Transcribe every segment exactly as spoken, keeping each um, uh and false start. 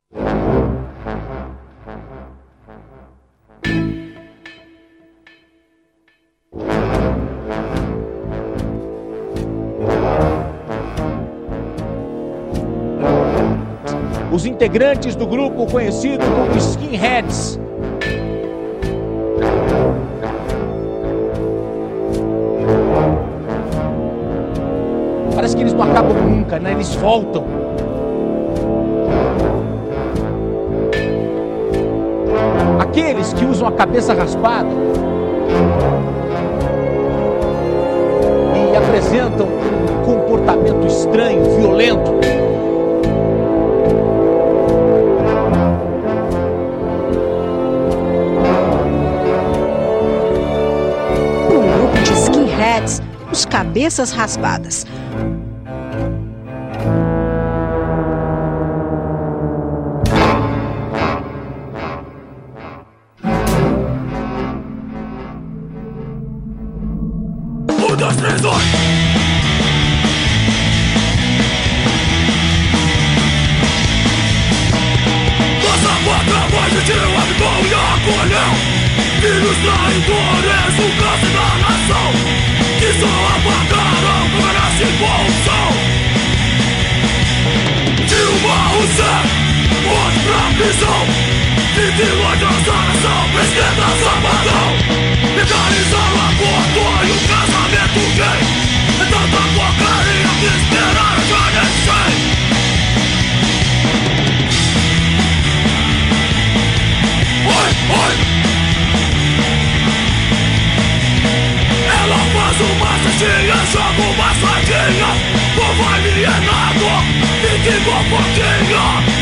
Os integrantes do grupo conhecido como Skinheads. Parece que eles não acabam nunca, né? Eles voltam. Aqueles que usam a cabeça raspada e apresentam um comportamento estranho, violento. Os cabeças raspadas. Um, dois, três, dois. Nossa pátria mais gentil habitou e acolheu filhos traidores, o câncer da nação, que só apagaram com ganância e corrupção. Dilma Rousseff, hoje pra prisão, vigilante da nação, esquerda sabadão. Legalizaram o aborto e o casamento gay. É tanta porcaria que esperaram já nem sei. Oi, oi. Ela faz uma cestinha, joga uma sardinha. Povo alienado, fique fofoquinha.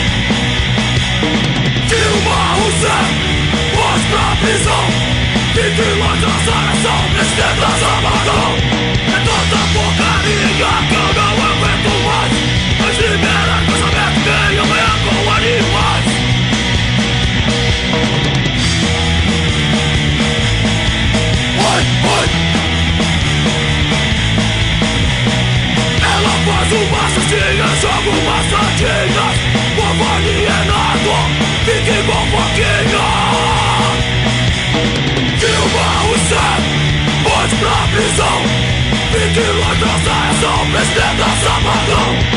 Dilma Rousseff, hoje pra prisão, vigilante da nação, esquerda sabadão. É tanta porcaria que eu não aguento mais. Mas libera casamento gay, amanhã com animais. Oi, oi. Ela faz uma cestinha, joga uma sardinha. Povo alienado, fique com foquinha. Dilma Rousseff, pode pra prisão. Vigilante da nação, esquerda sabadão.